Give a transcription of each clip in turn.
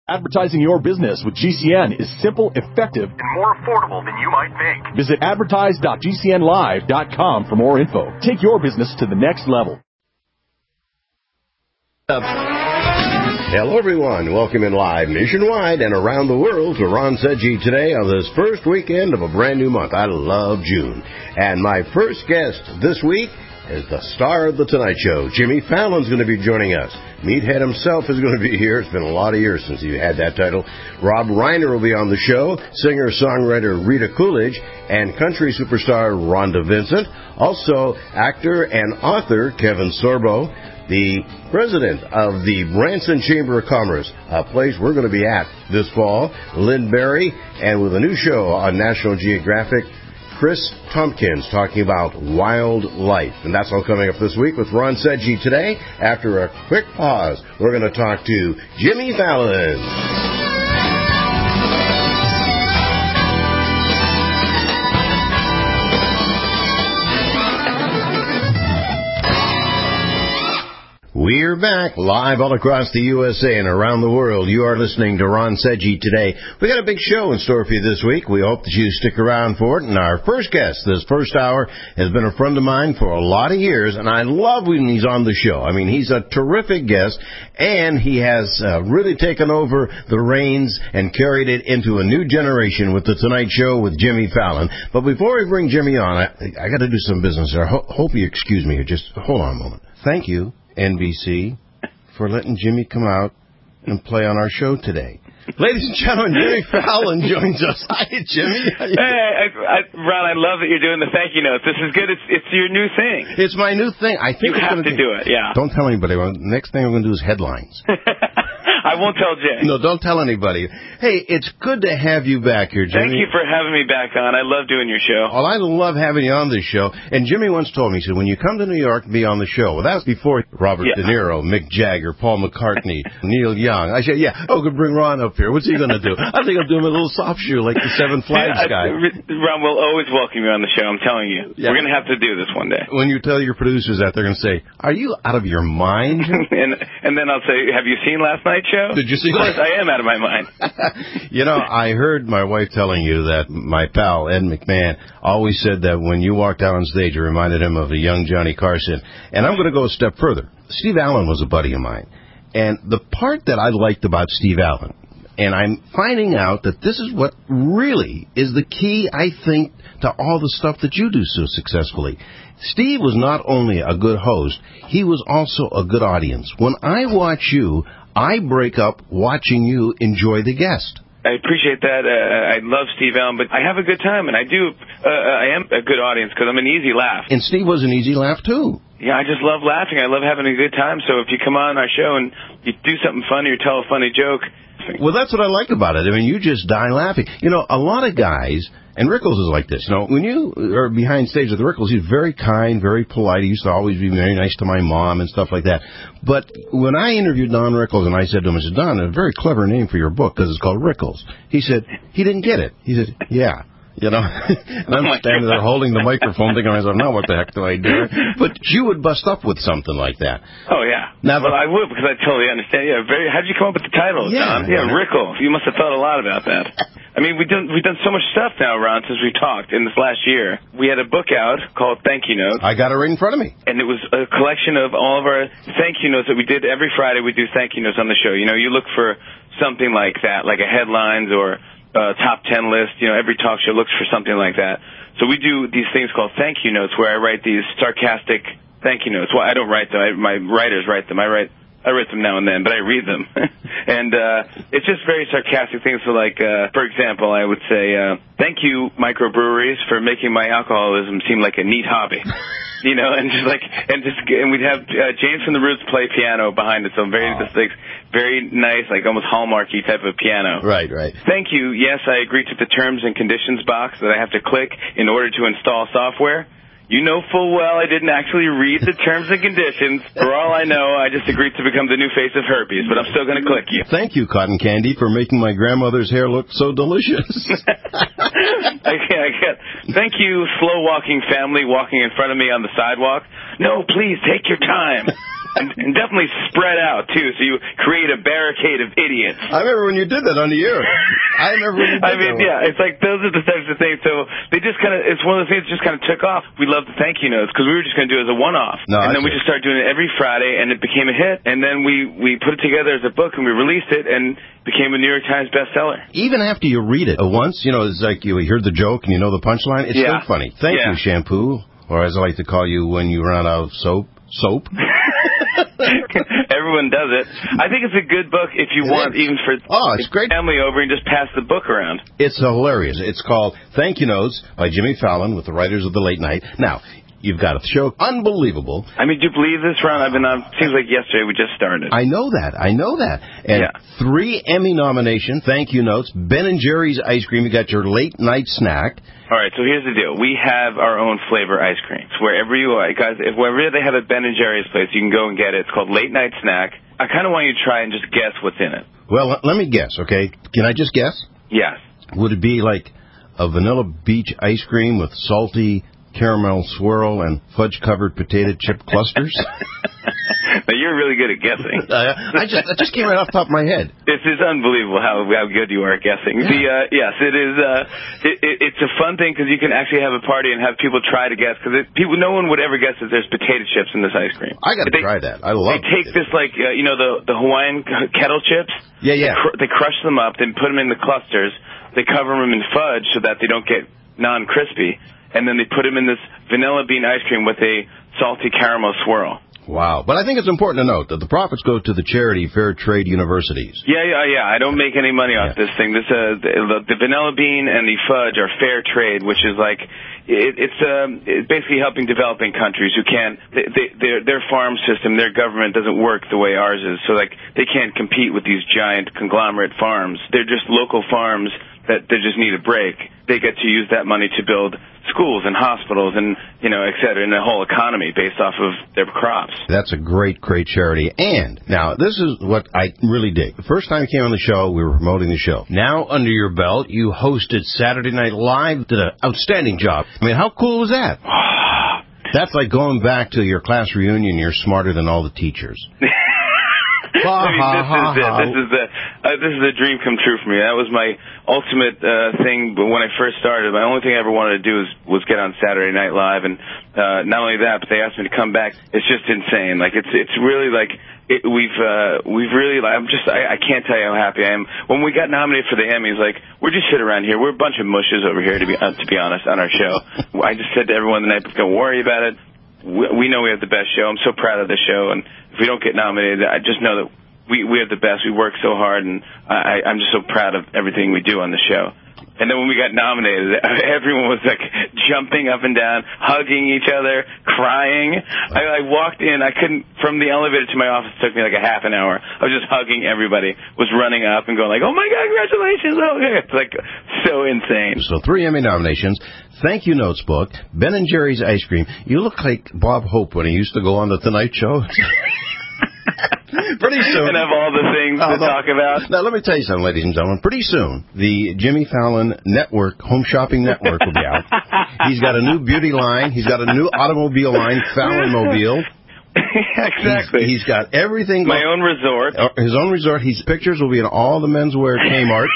Advertising your business with GCN is simple, effective, and more affordable than you might think. Visit advertise.gcnlive.com for more info. Take your business to the next level. Hello, everyone. Welcome in live nationwide and around the world to Ron Sedgy today on this first weekend of a brand new month. I love June. And my first guest this week is the star of The Tonight Show. Jimmy Fallon's going to be joining us. Meathead himself is going to be here. It's been a lot of years since he had that title. Rob Reiner will be on the show. Singer-songwriter Rita Coolidge and country superstar Rhonda Vincent. Also, actor and author Kevin Sorbo. The president of the Branson Chamber of Commerce, a place we're going to be at this fall. Lynn Berry. And with a new show on National Geographic, Chris Tompkins talking about wildlife. And that's all coming up this week with Ron Sedgy today. After a quick pause, we're going to talk to Jimmy Fallon. We're back live all across the USA and around the world. You are listening to Ron Sedgy today. We got a big show in store for you this week. We hope that you stick around for it. And our first guest this first hour has been a friend of mine for a lot of years, and I love when he's on the show. I mean, he's a terrific guest, and he has really taken over the reins and carried it into a new generation with The Tonight Show with Jimmy Fallon. But before we bring Jimmy on, I got to do some business there. Hope you excuse me here. Just hold on a moment. Thank you, NBC, for letting Jimmy come out and play on our show today. Ladies and gentlemen, Jimmy Fallon joins us. Hi, Jimmy. Hey, Ron, I love that you're doing the thank you notes. This is good. It's your new thing. It's my new thing. I think you have to do it, yeah. Don't tell anybody. Next thing I'm going to do is headlines. I won't tell Jay. No, don't tell anybody. Hey, it's good to have you back here, Jimmy. Thank you for having me back on. I love doing your show. Well, I love having you on this show. And Jimmy once told me, he said, when you come to New York, be on the show. Well, that was before Robert De Niro, Mick Jagger, Paul McCartney, Neil Young. I said, could bring Ron up here. What's he going to do? I think I'll do him a little soft shoe like the Seven Flags guy. Ron, we'll always welcome you on the show. I'm telling you. Yeah. We're going to have to do this one day. When you tell your producers that, they're going to say, are you out of your mind? and then I'll say, have you seen last night's show? Did you see Of course, I am out of my mind. I heard my wife telling you that my pal, Ed McMahon, always said that when you walked out on stage, it reminded him of a young Johnny Carson. And I'm going to go a step further. Steve Allen was a buddy of mine. And the part that I liked about Steve Allen, and I'm finding out that this is what really is the key, I think, to all the stuff that you do so successfully. Steve was not only a good host, he was also a good audience. When I watch you, I break up watching you enjoy the guest. I appreciate that. I love Steve Allen, but I have a good time, and I am a good audience because I'm an easy laugh. And Steve was an easy laugh, too. Yeah, I just love laughing. I love having a good time. So if you come on our show and you do something funny or tell a funny joke. Well, that's what I like about it. I mean, you just die laughing. A lot of guys, and Rickles is like this. When you are behind stage with Rickles, he's very kind, very polite. He used to always be very nice to my mom and stuff like that. But when I interviewed Don Rickles, and I said to him, I said, Don, a very clever name for your book because it's called Rickles. He said, he didn't get it. He said, yeah. And I'm standing there holding the microphone thinking to myself, now what the heck do I do? But you would bust up with something like that. Oh, yeah. Well, I would because I totally understand. Yeah, how did you come up with the title, John? Yeah, Rickles. You must have thought a lot about that. I mean, we've done so much stuff now, Ron, since we talked in this last year. We had a book out called Thank You Notes. I got it right in front of me. And it was a collection of all of our thank you notes that we did every Friday. We do thank you notes on the show. You look for something like that, like a headlines or top 10 list. Every talk show looks for something like that. So we do these things called thank you notes where I write these sarcastic thank you notes. Well, I don't write them. My writers write them. I write them now and then, but I read them. And it's just very sarcastic things. So, like, for example, I would say, thank you, microbreweries, for making my alcoholism seem like a neat hobby. And we'd have James from the Roots play piano behind it. So very nice, like almost Hallmarky type of piano. Right. Thank you. Yes, I agree to the terms and conditions box that I have to click in order to install software. You know full well I didn't actually read the terms and conditions. For all I know, I just agreed to become the new face of herpes, but I'm still going to click you. Thank you, Cotton Candy, for making my grandmother's hair look so delicious. I can't. Thank you, slow-walking family walking in front of me on the sidewalk. No, please, take your time. and definitely spread out, too, so you create a barricade of idiots. I remember when you did that on the air. I remember when you did that. Yeah, it's like those are the types of things. So they just kind of, it's one of those things that just kind of took off. We love the thank you notes because we were just going to do it as a one-off. And then we just started doing it every Friday, and it became a hit. And then we put it together as a book, and we released it, and became a New York Times bestseller. Even after you read it once, it's like you heard the joke and you know the punchline. It's still funny. Thank you, shampoo, or as I like to call you when you run out of soap. Everyone does it. I think it's a good book if you want, even for it's great. Family over and just pass the book around. It's hilarious. It's called Thank You Notes by Jimmy Fallon with the writers of The Late Night. Now, you've got a show unbelievable. I mean, do you believe this, Ron? I've been on, seems like yesterday we just started. I know that. And 3 Emmy nominations, Thank You Notes, Ben & Jerry's Ice Cream. You got your late night snack. All right, so here's the deal. We have our own flavor ice creams. Wherever you are, guys, wherever they have a Ben & Jerry's place, you can go and get it. It's called Late Night Snack. I kind of want you to try and just guess what's in it. Well, let me guess, okay? Can I just guess? Yes. Would it be like a vanilla beach ice cream with salty caramel swirl and fudge-covered potato chip clusters? Now, you're really good at guessing. I just came right off the top of my head. This is unbelievable how good you are at guessing. Yeah. Yes, it is. It's a fun thing because you can actually have a party and have people try to guess. Because no one would ever guess that there's potato chips in this ice cream. I got to try that. I love it. They take this, like, the Hawaiian kettle chips. Yeah. They crush them up. They put them in the clusters. They cover them in fudge so that they don't get non-crispy. And then they put them in this vanilla bean ice cream with a salty caramel swirl. Wow. But I think it's important to note that the profits go to the charity Fair Trade Universities. Yeah. I don't make any money off this thing. This the vanilla bean and the fudge are fair trade, which is like it's basically helping developing countries who can't their farm system, their government doesn't work the way ours is. So like they can't compete with these giant conglomerate farms. They're just local farms that they just need a break. They get to use that money to build schools and hospitals and, et cetera, and the whole economy based off of their crops. That's a great, great charity. And now, this is what I really dig. The first time you came on the show, we were promoting the show. Now, under your belt, you hosted Saturday Night Live, did an outstanding job. I mean, how cool was that? That's like going back to your class reunion, you're smarter than all the teachers. This is a dream come true for me. That was my ultimate thing. But when I first started, my only thing I ever wanted to do was get on Saturday Night Live, and not only that, but they asked me to come back. It's just insane. Like it's really like we've really. I can't tell you how happy I am. When we got nominated for the Emmys, like we're just sitting around here. We're a bunch of mushes over here, to be honest, on our show. I just said to everyone the night, don't worry about it. We know we have the best show. I'm so proud of the show, and if we don't get nominated, I just know that we have the best. We work so hard, and I'm just so proud of everything we do on the show. And then when we got nominated, everyone was like jumping up and down, hugging each other, crying. I walked in, I couldn't, from the elevator to my office, it took me like a half an hour. I was just hugging everybody, was running up and going like, oh my God, congratulations. Oh, yeah. It's like so insane. So 3 Emmy nominations, Thank You Notes book, Ben & Jerry's ice cream. You look like Bob Hope when he used to go on the Tonight Show. Pretty soon. And have all the things to talk about. Now, let me tell you something, ladies and gentlemen. Pretty soon, the Jimmy Fallon Network, Home Shopping Network, will be out. He's got a new beauty line. He's got a new automobile line, Fallon-mobile. Exactly. He's got everything. My own resort. His own resort. His pictures will be in all the menswear Kmart.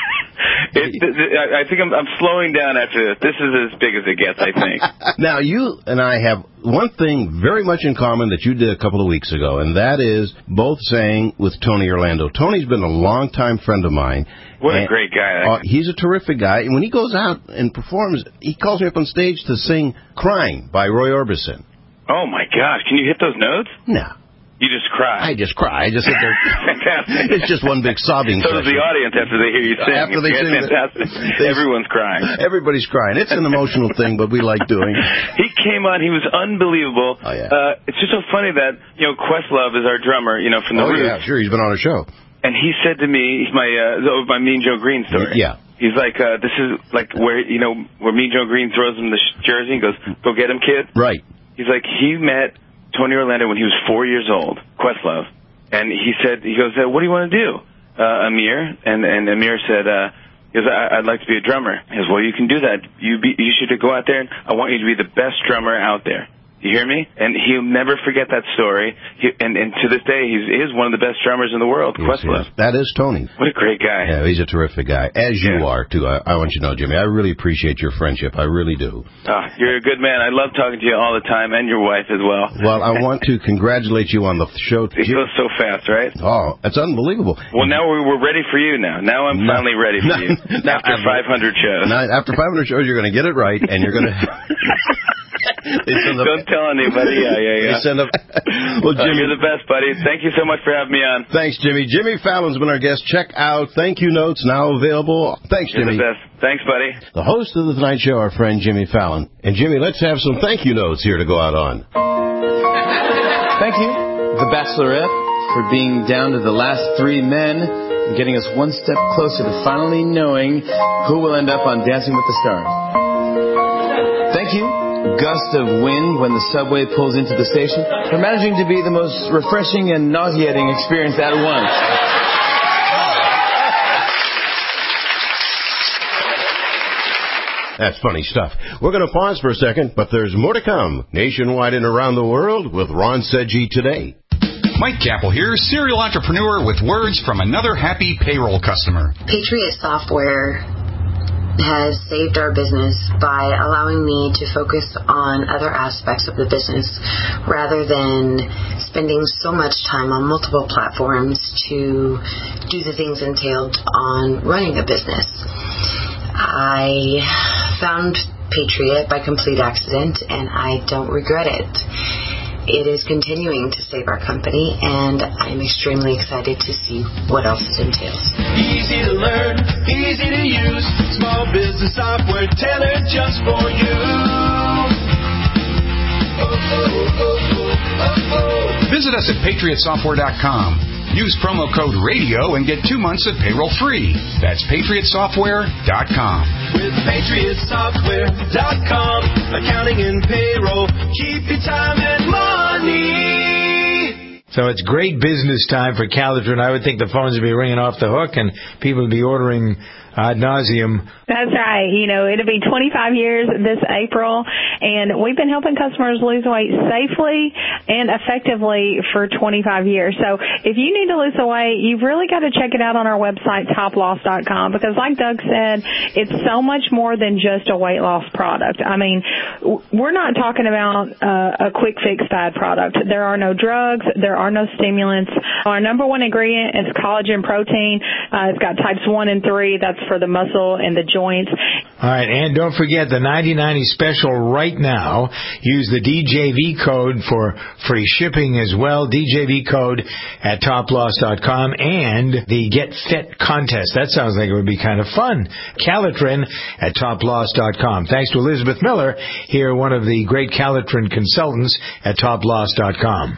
I think I'm slowing down after this. This is as big as it gets, I think. Now, you and I have one thing very much in common that you did a couple of weeks ago, and that is both sang with Tony Orlando. Tony's been a longtime friend of mine. What a great guy. He's a terrific guy, and when he goes out and performs, he calls me up on stage to sing Crying by Roy Orbison. Oh, my gosh. Can you hit those notes? No. You just cry. I just cry. I just sit there. Fantastic. It's just one big sobbing session. So does the audience after they hear you sing. After they sing. Fantastic. Everyone's crying. Everybody's crying. It's an emotional thing, but we like doing. He came on. He was unbelievable. Oh, yeah. It's just so funny that, Questlove is our drummer, from the Roots. Yeah, sure. He's been on our show. And he said to me, he's my Mean Joe Green story. Yeah. He's like, this is like where Mean Joe Green throws him the jersey and goes, go get him, kid. Right. He's like, he met Tony Orlando when he was 4 years old, Questlove, and he goes, what do you want to do, Amir? And Amir said, I'd like to be a drummer. He goes, well, you can do that. You should go out there, and I want you to be the best drummer out there. You hear me? And he'll never forget that story. And to this day, he is one of the best drummers in the world, Questlove. That is Tony. What a great guy. Yeah, he's a terrific guy, as you are, too. I want you to know, Jimmy, I really appreciate your friendship. I really do. Oh, you're a good man. I love talking to you all the time, and your wife as well. Well, I want to congratulate you on the show. It goes so fast, right? Oh, it's unbelievable. Well, now we're ready for you now. Now I'm finally ready for you. After 500 shows. After 500 shows, you're going to get it right, and you're going to... Don't tell anybody. Yeah. Well, Jimmy, you're the best, buddy. Thank you so much for having me on. Thanks, Jimmy. Jimmy Fallon's been our guest. Check out Thank You Notes, now available. Thanks, Jimmy. You're the best. Thanks, buddy. The host of The Tonight Show, our friend Jimmy Fallon. And, Jimmy, let's have some thank you notes here to go out on. Thank you, The Bachelorette, for being down to the last 3 men and getting us one step closer to finally knowing who will end up on Dancing with the Stars. Thank you, Gust of Wind, when the subway pulls into the station, for managing to be the most refreshing and nauseating experience at once. That's funny stuff. We're going to pause for a second, but there's more to come. Nationwide and around the world with Ron Sedgy today. Mike Capel here, serial entrepreneur with words from another happy payroll customer. Patriot Software has saved our business by allowing me to focus on other aspects of the business rather than spending so much time on multiple platforms to do the things entailed on running a business. I found Patriot by complete accident, and I don't regret it. It is continuing to save our company, and I'm extremely excited to see what else it entails. Easy to learn, easy to use, small business software tailored just for you. Visit us at patriotsoftware.com. Use promo code RADIO and get 2 months of payroll free. That's patriotsoftware.com. With patriotsoftware.com, accounting and payroll, keep your time and money. So it's great business time for Calitrin. I would think the phones would be ringing off the hook and people would be ordering ad nauseum. That's right. You know, it'll be 25 years this April, and we've been helping customers lose weight safely and effectively for 25 years. So if you need to lose the weight, you've really got to check it out on our website, toploss.com, because like Doug said, it's so much more than just a weight loss product. I mean, we're not talking about a quick fix fad product. There are no drugs. There are no stimulants. Our number one ingredient is collagen protein. It's got types 1 and 3. That's for the muscle and the joints. All right, and don't forget the 90/90 special right now. Use the DJV code for free shipping as well. DJV code at toploss.com, and the Get Fit contest. That sounds like it would be kind of fun. Calitrin at toploss.com. Thanks to Elizabeth Miller, here one of the great Calitrin consultants at toploss.com.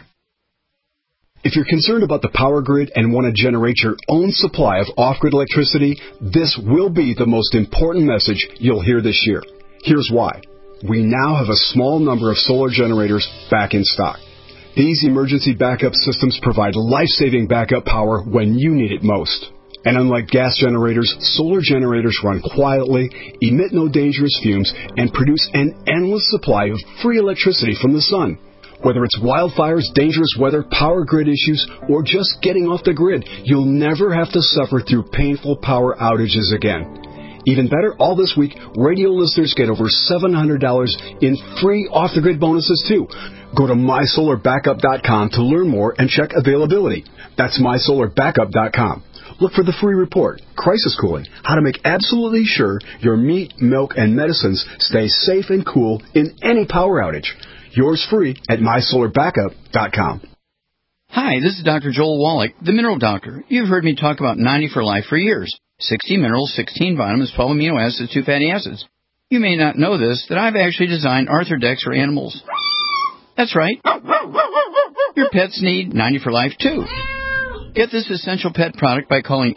If you're concerned about the power grid and want to generate your own supply of off-grid electricity, this will be the most important message you'll hear this year. Here's why. We now have a small number of solar generators back in stock. These emergency backup systems provide life-saving backup power when you need it most. And unlike gas generators, solar generators run quietly, emit no dangerous fumes, and produce an endless supply of free electricity from the sun. Whether it's wildfires, dangerous weather, power grid issues, or just getting off the grid, you'll never have to suffer through painful power outages again. Even better, all this week, radio listeners get over $700 in free off-the-grid bonuses, too. Go to mysolarbackup.com to learn more and check availability. That's mysolarbackup.com. Look for the free report, Crisis Cooling, how to make absolutely sure your meat, milk, and medicines stay safe and cool in any power outage. Yours free at mysolarbackup.com. Hi, this is Dr. Joel Wallach, the Mineral Doctor. You've heard me talk about 90 for Life for years. 60 minerals, 16 vitamins, 12 amino acids, 2 fatty acids. You may not know this, that I've actually designed Arthrodex for animals. That's right. Your pets need 90 for Life, too. Get this essential pet product by calling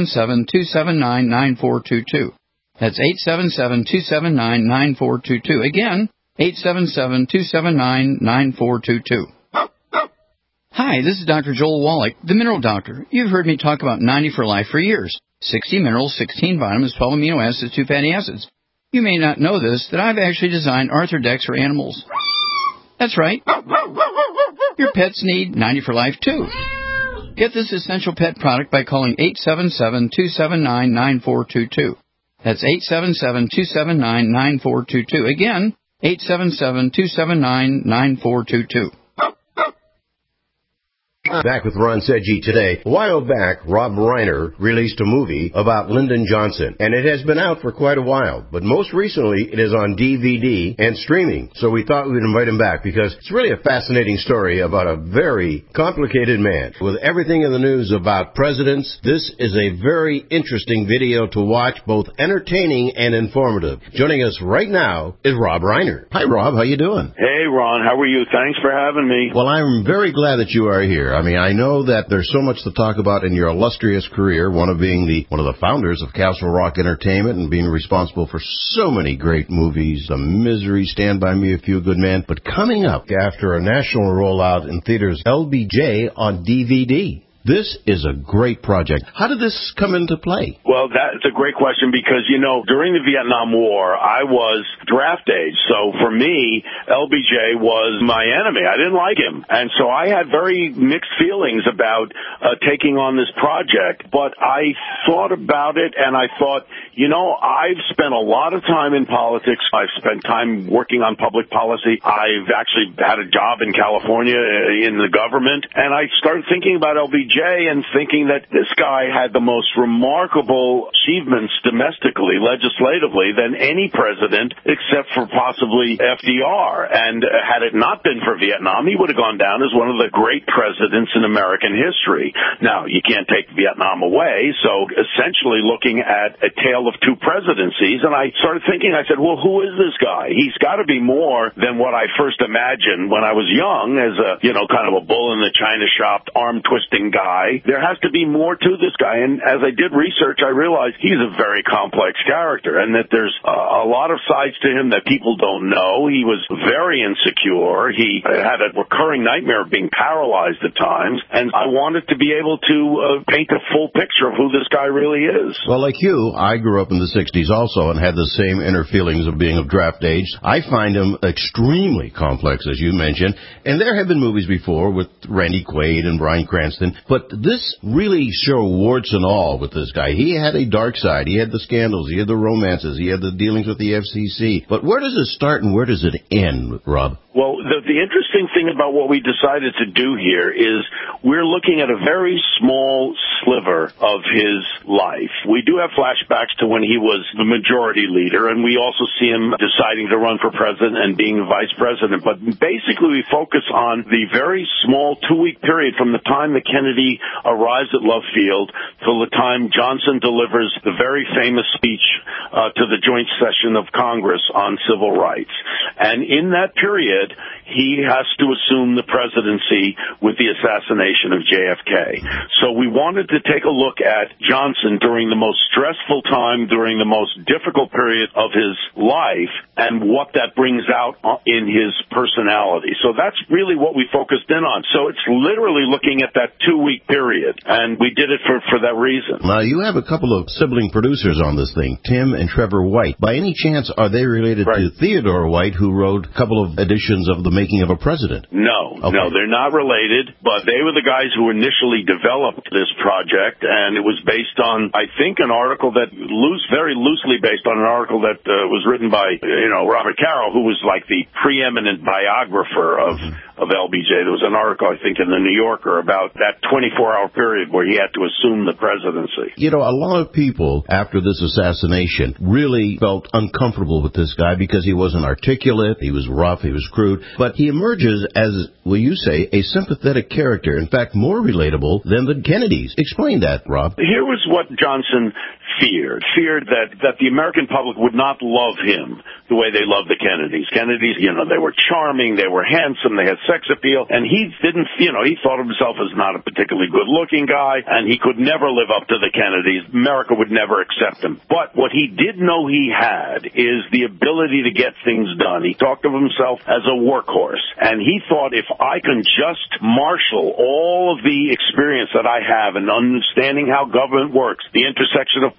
877-279-9422. That's 877-279-9422. Again, 877-279-9422. Hi, this is Dr. Joel Wallach, the Mineral Doctor. You've heard me talk about 90 for Life for years. 60 minerals, 16 vitamins, 12 amino acids, 2 fatty acids. You may not know this, that I've actually designed Arthrodex for animals. That's right. Your pets need 90 for Life, too. Get this essential pet product by calling 877-279-9422. That's 877-279-9422. Again, 877-279-9422. Back with Ron Seggi today. A while back, Rob Reiner released a movie about Lyndon Johnson, and it has been out for quite a while, but most recently it is on DVD and streaming. So we thought we'd invite him back because it's really a fascinating story about a very complicated man. With everything in the news about presidents, this is a very interesting video to watch, both entertaining and informative. Joining us right now is Rob Reiner. Hi, Rob. How you doing? Hey, Ron. How are you? Thanks for having me. Well, I'm very glad that you are here. I mean, I know that there's so much to talk about in your illustrious career, one of being one of the founders of Castle Rock Entertainment and being responsible for so many great movies, The Misery, Stand By Me, A Few Good Men. But coming up after a national rollout in theaters, LBJ on DVD. This is a great project. How did this come into play? Well, that's a great question because, you know, during the Vietnam War, I was draft age. So for me, LBJ was my enemy. I didn't like him. And so I had very mixed feelings about taking on this project. But I thought about it and I thought, you know, I've spent a lot of time in politics. I've spent time working on public policy. I've actually had a job in California in the government. And I started thinking about LBJ and thinking that this guy had the most remarkable achievements domestically, legislatively, than any president except for possibly FDR. And had it not been for Vietnam, he would have gone down as one of the great presidents in American history. Now, you can't take Vietnam away, so essentially looking at a tale of two presidencies, and I started thinking, I said, well, who is this guy? He's got to be more than what I first imagined when I was young as a, you know, kind of a bull in the china shop, arm-twisting guy. There has to be more to this guy. And as I did research, I realized he's a very complex character and that there's a lot of sides to him that people don't know. He was very insecure. He had a recurring nightmare of being paralyzed at times. And I wanted to be able to paint a full picture of who this guy really is. Well, like you, I grew up in the 60s also and had the same inner feelings of being of draft age. I find him extremely complex, as you mentioned. And there have been movies before with Randy Quaid and Bryan Cranston. But this really showed warts and all with this guy. He had a dark side. He had the scandals. He had the romances. He had the dealings with the FCC. But where does it start and where does it end, Rob? Well, the interesting thing about what we decided to do here is we're looking at a very small sliver of his life. We do have flashbacks to when he was the majority leader, and we also see him deciding to run for president and being vice president. But basically, we focus on the very small 2-week period from the time that Kennedy arrives at Love Field till the time Johnson delivers the very famous speech to the joint session of Congress on civil rights. And in that period, he has to assume the presidency with the assassination of JFK. So we wanted to take a look at Johnson during the most stressful time, during the most difficult period of his life, and what that brings out in his personality. So that's really what we focused in on. So it's literally looking at that 2-week period, and we did it for that reason. Now, you have a couple of sibling producers on this thing, Tim and Trevor White. By any chance, are they related to Theodore White, who wrote a couple of editions of The Making of a President? No, they're not related, but they were the guys who initially developed this project, and it was based on, I think, an article that very loosely based on an article that was written by, Robert Caro, who was like the preeminent biographer of LBJ. There was an article, I think, in the New Yorker about that 24-hour period where he had to assume the presidency. You know, a lot of people after this assassination really felt uncomfortable with this guy because he wasn't articulate, he was rough, he was crude, but he emerges as, will you say, a sympathetic character, in fact, more relatable than the Kennedys. Explain that, Rob. Here was what Johnson feared that the American public would not love him the way they loved the Kennedys. Kennedys, they were charming, they were handsome, they had sex appeal, and he didn't, he thought of himself as not a particularly good-looking guy, and he could never live up to the Kennedys. America would never accept him. But what he did know he had is the ability to get things done. He talked of himself as a workhorse, and he thought, if I can just marshal all of the experience that I have in understanding how government works, the intersection of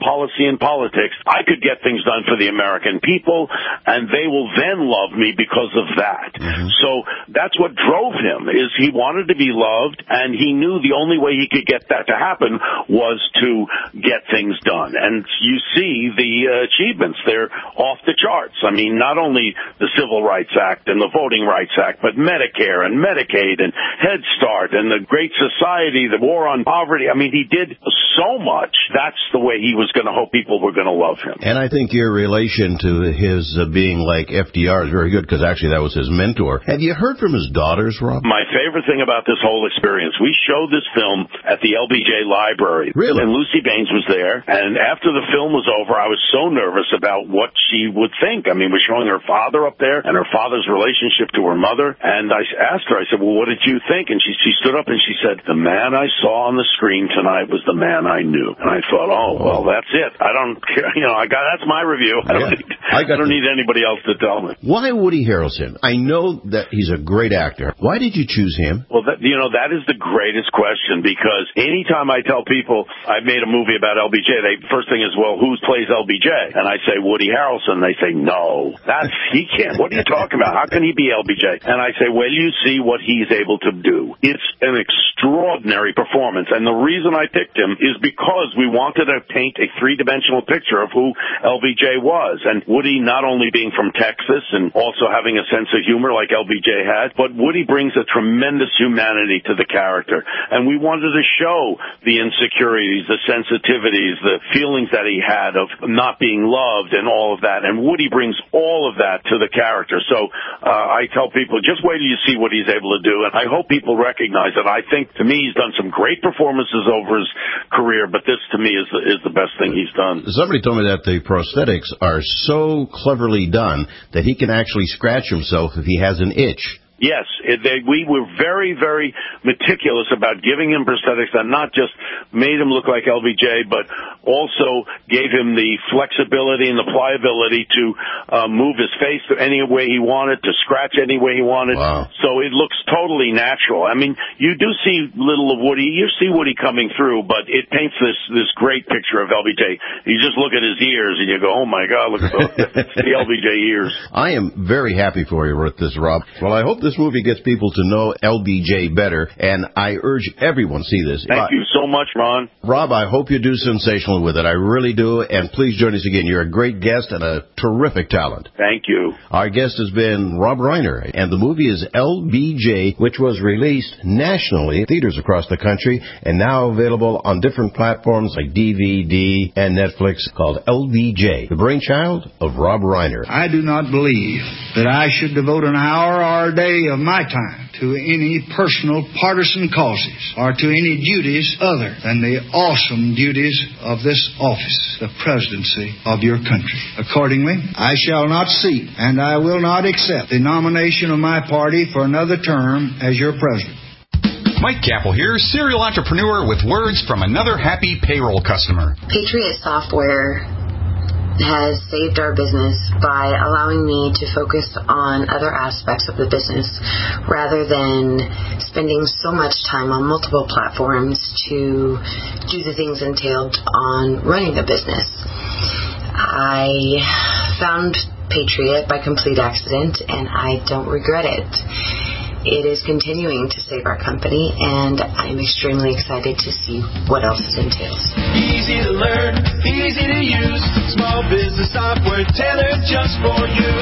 policy and politics, I could get things done for the American people, and they will then love me because of that. So that's what drove him, is he wanted to be loved, and he knew the only way he could get that to happen was to get things done. And you see the achievements. They're off the charts. I mean, not only the Civil Rights Act and the Voting Rights Act, but Medicare and Medicaid and Head Start and the Great Society, the war on poverty. I mean, he did so much. That's the way he was going to hope people were going to love him. And I think your relation to his being like FDR is very good, because actually that was his mentor. Have you heard from his daughters, Rob? My favorite thing about this whole experience, we showed this film at the LBJ Library. Really? And Lucy Baines was there. And after the film was over, I was so nervous about what she would think. I mean, we're showing her father up there and her father's relationship to her mother. And I asked her, I said, well, what did you think? And she stood up and she said, the man I saw on the screen tonight was the man I knew. And I thought, oh, well, that's it. I don't care. That's my review. I don't need anybody else to tell me. Why Woody Harrelson? I know that he's a great actor. Why did you choose him? Well, that is the greatest question, because anytime I tell people I've made a movie about LBJ, first thing is, well, who plays LBJ? And I say Woody Harrelson. They say, no, he can't. What are you talking about? How can he be LBJ? And I say, well, you see what he's able to do. It's an extraordinary performance. And the reason I picked him is because we wanted to paint a three-dimensional picture of who LBJ was. And Woody not only being from Texas and also having a sense of humor like LBJ had, but Woody brings a tremendous humanity to the character. And we wanted to show the insecurities, the sensitivities, the feelings that he had of not being loved and all of that. And Woody brings all of that to the character. So I tell people, just wait till you see what he's able to do. And I hope people recognize it. I think, to me, he's done some great performances over his career, but this, to me, is the best thing he's done. Somebody told me that the prosthetics are so cleverly done that he can actually scratch himself if he has an itch. Yes, we were very, very meticulous about giving him prosthetics that not just made him look like LBJ, but also gave him the flexibility and the pliability to move his face any way he wanted, to scratch any way he wanted. Wow. So it looks totally natural. I mean, you do see little of Woody. You see Woody coming through, but it paints this great picture of LBJ. You just look at his ears and you go, oh, my God, look at the LBJ ears. I am very happy for you with this, Rob. Well, I hope this movie gets people to know LBJ better, and I urge everyone to see this. Thank you so much, Ron. Rob, I hope you do sensational with it. I really do, and please join us again. You're a great guest and a terrific talent. Thank you. Our guest has been Rob Reiner, and the movie is LBJ, which was released nationally, theaters across the country, and now available on different platforms like DVD and Netflix, called LBJ, the brainchild of Rob Reiner. I do not believe that I should devote an hour or a day of my time to any personal partisan causes or to any duties other than the awesome duties of this office, the presidency of your country. Accordingly, I shall not seek and I will not accept the nomination of my party for another term as your president. Mike Capel here, serial entrepreneur with words from another happy payroll customer. Patriot Software has saved our business by allowing me to focus on other aspects of the business rather than spending so much time on multiple platforms to do the things entailed on running the business. I found Patriot by complete accident, and I don't regret it. It is continuing to save our company, and I'm extremely excited to see what else it entails. Easy to learn, easy to use, small business software tailored just for you.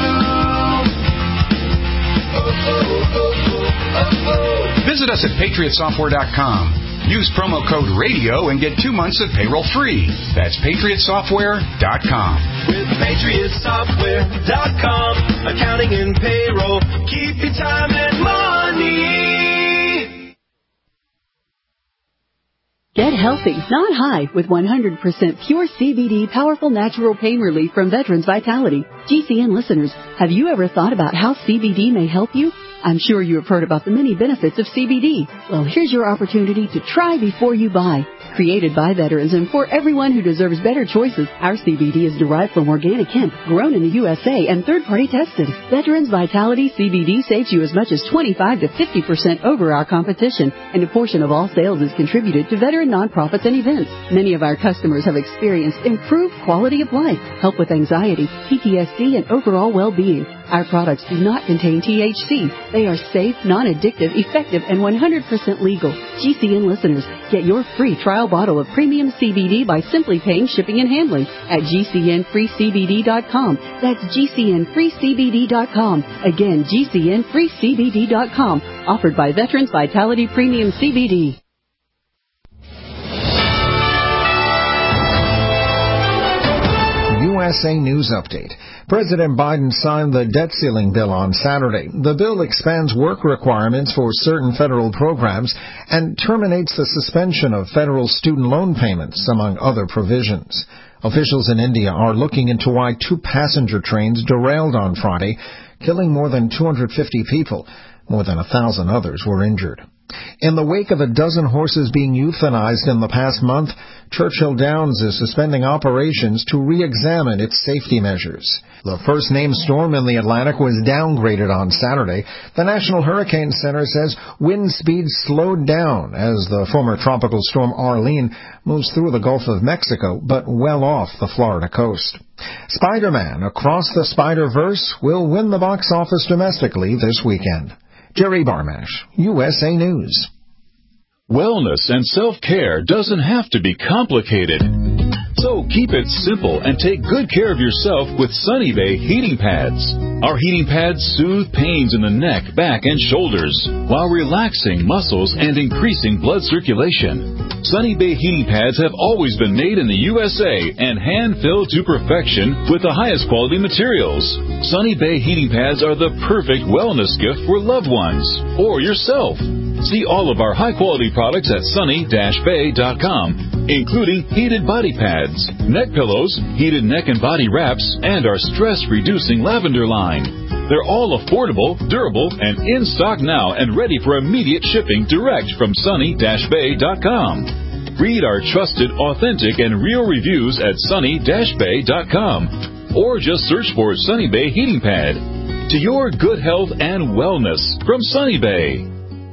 Visit us at patriotsoftware.com. Use promo code RADIO and get 2 months of payroll free. That's patriotsoftware.com. With patriotsoftware.com, accounting and payroll, keep your time and money. Get healthy, not high, with 100% pure CBD powerful natural pain relief from Veterans Vitality. GCN listeners, have you ever thought about how CBD may help you? I'm sure you have heard about the many benefits of CBD. Well, here's your opportunity to try before you buy. Created by veterans and for everyone who deserves better choices, our CBD is derived from organic hemp, grown in the USA and third-party tested. Veterans Vitality CBD saves you as much as 25 to 50% over our competition, and a portion of all sales is contributed to veteran nonprofits and events. Many of our customers have experienced improved quality of life, help with anxiety, PTSD, and overall well-being. Our products do not contain THC. They are safe, non-addictive, effective, and 100% legal. GCN listeners, get your free trial bottle of premium CBD by simply paying shipping and handling at GCNFreeCBD.com. That's GCNFreeCBD.com. Again, GCNFreeCBD.com. Offered by Veterans Vitality Premium CBD. USA News Update. President Biden signed the debt ceiling bill on Saturday. The bill expands work requirements for certain federal programs and terminates the suspension of federal student loan payments, among other provisions. Officials in India are looking into why 2 passenger trains derailed on Friday, killing more than 250 people. More than 1,000 others were injured. In the wake of a dozen horses being euthanized in the past month, Churchill Downs is suspending operations to re-examine its safety measures. The first named storm in the Atlantic was downgraded on Saturday. The National Hurricane Center says wind speeds slowed down as the former tropical storm Arlene moves through the Gulf of Mexico, but well off the Florida coast. Spider-Man Across the Spider-Verse will win the box office domestically this weekend. Jerry Barmash, USA News. Wellness and self-care doesn't have to be complicated. So keep it simple and take good care of yourself with Sunny Bay heating pads. Our heating pads soothe pains in the neck, back, and shoulders while relaxing muscles and increasing blood circulation. Sunny Bay heating pads have always been made in the USA and hand-filled to perfection with the highest quality materials. Sunny Bay heating pads are the perfect wellness gift for loved ones or yourself. See all of our high-quality products at sunny-bay.com, including heated body pads, neck pillows, heated neck and body wraps, and our stress-reducing lavender line. They're all affordable, durable, and in stock now and ready for immediate shipping direct from sunny-bay.com. Read our trusted, authentic, and real reviews at sunny-bay.com, or just search for Sunny Bay Heating Pad. To your good health and wellness from Sunny Bay.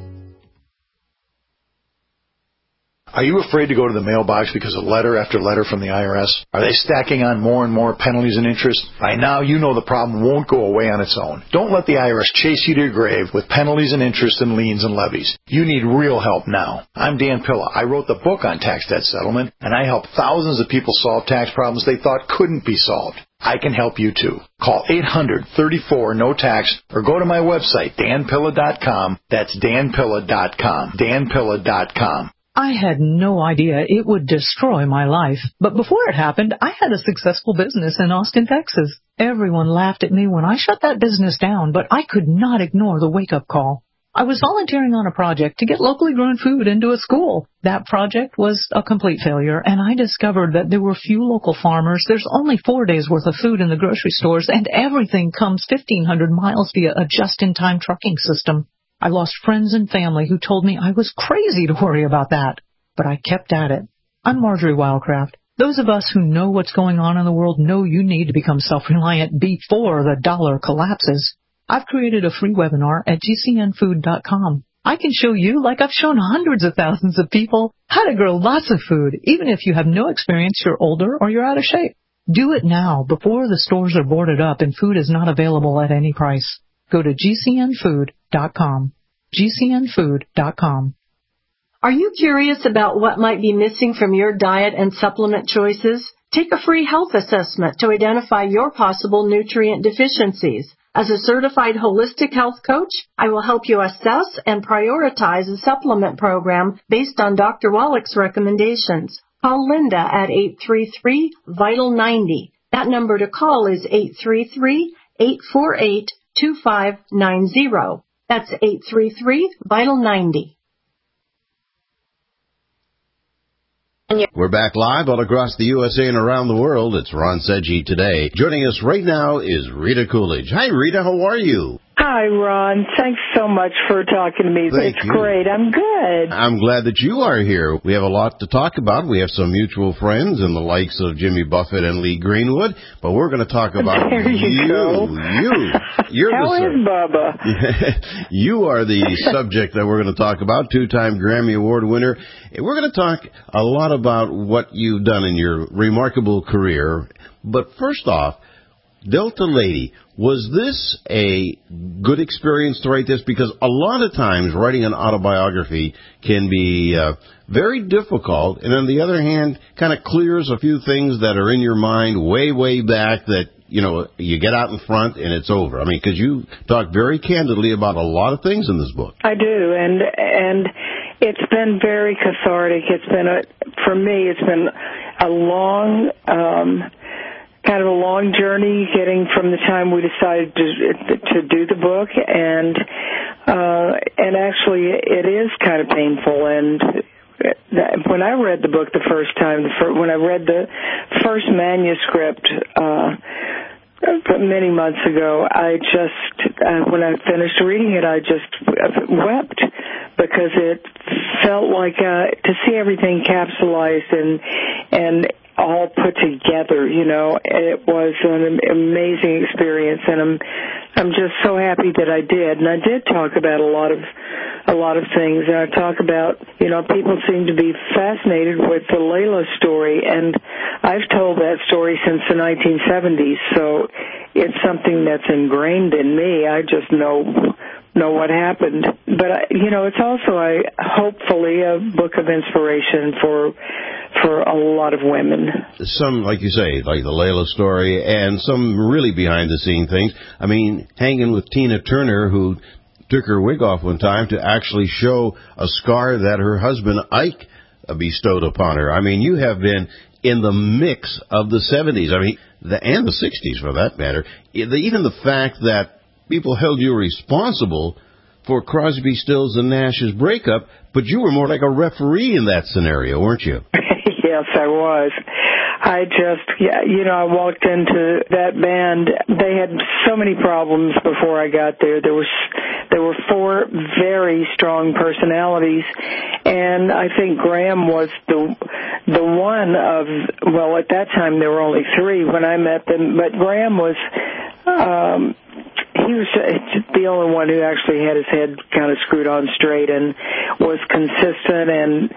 Are you afraid to go to the mailbox because of letter after letter from the IRS? Are they stacking on more and more penalties and interest? By now, you know the problem won't go away on its own. Don't let the IRS chase you to your grave with penalties and interest and liens and levies. You need real help now. I'm Dan Pilla. I wrote the book on tax debt settlement, and I help thousands of people solve tax problems they thought couldn't be solved. I can help you too. Call 800-34-NO-TAX or go to my website, danpilla.com. That's danpilla.com. danpilla.com. I had no idea it would destroy my life. But before it happened, I had a successful business in Austin, Texas. Everyone laughed at me when I shut that business down, but I could not ignore the wake-up call. I was volunteering on a project to get locally grown food into a school. That project was a complete failure, and I discovered that there were few local farmers. There's only 4 days' worth of food in the grocery stores, and everything comes 1,500 miles via a just-in-time trucking system. I lost friends and family who told me I was crazy to worry about that. But I kept at it. I'm Marjorie Wildcraft. Those of us who know what's going on in the world know you need to become self-reliant before the dollar collapses. I've created a free webinar at GCNfood.com. I can show you, like I've shown hundreds of thousands of people, how to grow lots of food, even if you have no experience, you're older, or you're out of shape. Do it now, before the stores are boarded up and food is not available at any price. Go to GCNfood.com. GCNfood.com. Are you curious about what might be missing from your diet and supplement choices? Take a free health assessment to identify your possible nutrient deficiencies. As a certified holistic health coach, I will help you assess and prioritize a supplement program based on Dr. Wallach's recommendations. Call Linda at 833-VITAL-90. That number to call is 833-848-2590. That's 833-VITAL-90. We're back live all across the USA and around the world. It's Ron Seggi Today. Joining us right now is Rita Coolidge. Hi, Rita. How are you? Hi, Ron. Thanks so much for talking to me. Thank it's you. great. I'm good. I'm glad that you are here. We have a lot to talk about. We have some mutual friends and the likes of Jimmy Buffett and Lee Greenwood, but we're going to talk about there you go. You're How is Bubba? You are the subject that we're going to talk about, two-time Grammy Award winner. We're going to talk a lot about what you've done in your remarkable career. But first off, Delta Lady, was this a good experience to write this? Because a lot of times writing an autobiography can be very difficult, and on the other hand, kind of clears a few things that are in your mind way, way back that, you know, you get out in front and it's over. I mean, because you talk very candidly about a lot of things in this book. I do, and it's been very cathartic. It's been, for me, it's been a long... kind of a long journey getting from the time we decided to do the book, and actually it is kind of painful. And when I read the book the first time, when I read the first manuscript many months ago, I just when I finished reading it, I just wept, because it felt like to see everything capsulized and all put together, you know. It was an amazing experience, and I'm just so happy that I did. And I did talk about a lot of things. And I talk about, you know, people seem to be fascinated with the Layla story, and I've told that story since the 1970s, so it's something that's ingrained in me. I just know what happened. But, you know, it's also hopefully a book of inspiration for a lot of women. Some, like you say, like the Layla story, and some really behind-the-scene things. I mean, hanging with Tina Turner, who took her wig off one time to actually show a scar that her husband, Ike, bestowed upon her. I mean, you have been in the mix of the 70s, I mean, and the 60s for that matter. Even the fact that people held you responsible for Crosby, Stills, and Nash's breakup, but you were more like a referee in that scenario, weren't you? Yes, I was. I walked into that band. They had so many problems before I got there. There were four very strong personalities, and I think Graham was the one of, well, at that time there were only three when I met them, but Graham was he was the only one who actually had his head kind of screwed on straight and was consistent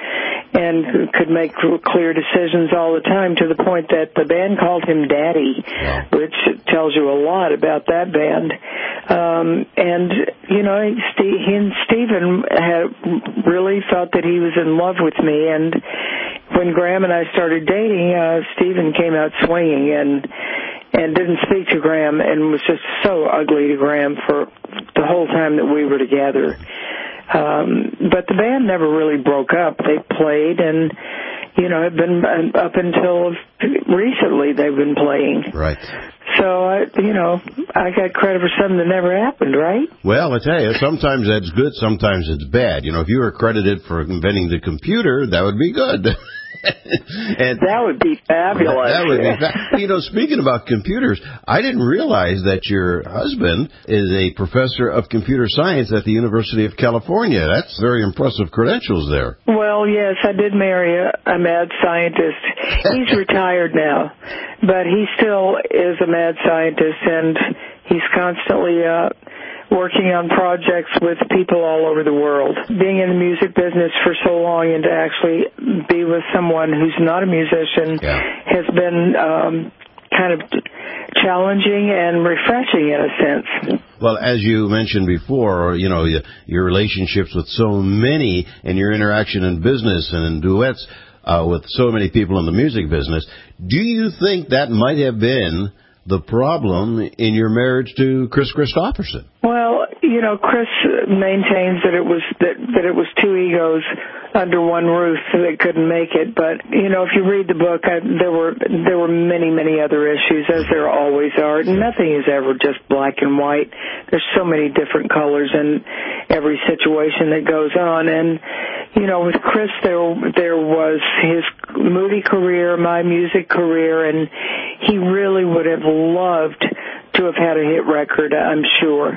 and could make clear decisions all the time, to the point that the band called him Daddy, which tells you a lot about that band. And, you know, he and Stephen had really thought that he was in love with me, and when Graham and I started dating, Stephen came out swinging and didn't speak to Graham, and was just so ugly to Graham for the whole time that we were together. But the band never really broke up. They played, and, you know, have been up until recently they've been playing. Right. So, I got credit for something that never happened, right? Well, I tell you, sometimes that's good, sometimes it's bad. You know, if you were credited for inventing the computer, that would be good. And that would be fabulous. That would be you know, speaking about computers, I didn't realize that your husband is a professor of computer science at the University of California. That's very impressive credentials there. Well, yes, I did marry a mad scientist. He's retired now, but he still is a mad scientist, and he's constantly working on projects with people all over the world. Being in the music business for so long, and to actually be with someone who's not a musician has been kind of challenging and refreshing in a sense. Well, as you mentioned before, you know, your relationships with so many, and your interaction in business and in duets with so many people in the music business, do you think that might have been the problem in your marriage to Chris Christopherson? Well, you know, Chris maintains that it was two egos under one roof that couldn't make it. But, you know, if you read the book, there were many, many other issues, as there always are. Nothing is ever just black and white. There's so many different colors in every situation that goes on. And, you know, with Chris, there was his movie career, my music career, and he really would have loved to have had a hit record, I'm sure.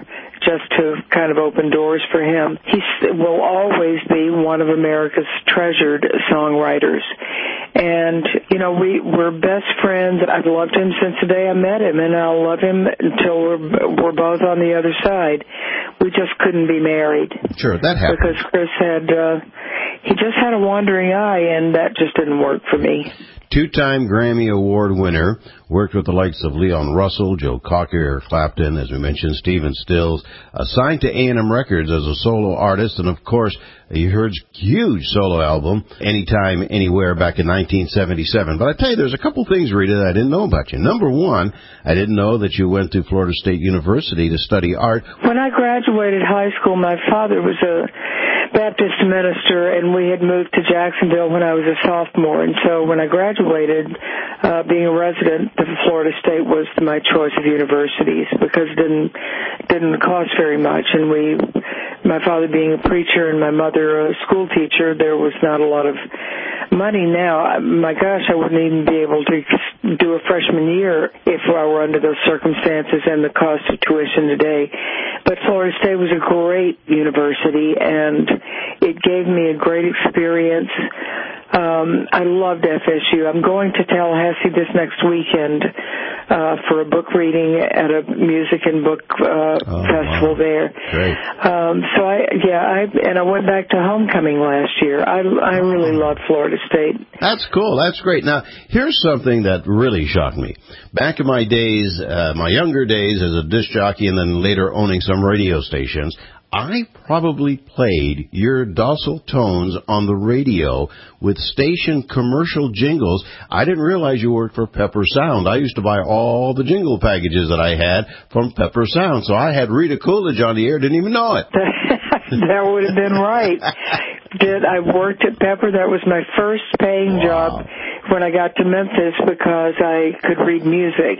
just to kind of open doors for him. He will always be one of America's treasured songwriters. And, you know, we're best friends. I've loved him since the day I met him, and I'll love him until we're both on the other side. We just couldn't be married. Sure, that happened. Because Chris he just had a wandering eye, and that just didn't work for me. Two-time Grammy Award winner, worked with the likes of Leon Russell, Joe Cocker, Eric Clapton, as we mentioned, Stephen Stills, signed to A&M Records as a solo artist, and of course, you heard huge solo album, Anytime, Anywhere, back in 1977. But I tell you, there's a couple things, Rita, that I didn't know about you. Number one, I didn't know that you went to Florida State University to study art. When I graduated high school, my father was a Baptist minister, and we had moved to Jacksonville when I was a sophomore. And so when I graduated, being a resident of Florida State was my choice of universities because it didn't cost very much. And my father being a preacher and my mother a school teacher, there was not a lot of money. Now, my gosh, I wouldn't even be able to do a freshman year if I were under those circumstances and the cost of tuition today. But Florida State was a great university, and it gave me a great experience. I loved FSU. I'm going to Tallahassee this next weekend for a book reading at a music and book festival there. Great. I went back to homecoming last year. I really loved Florida State. That's cool. That's great. Now, here's something that really shocked me. Back in my days, my younger days as a disc jockey and then later owning some radio stations, I probably played your docile tones on the radio with station commercial jingles. I didn't realize you worked for Pepper Sound. I used to buy all the jingle packages that I had from Pepper Sound. So I had Rita Coolidge on the air, didn't even know it. That would have been right. I worked at Pepper. That was my first paying job when I got to Memphis because I could read music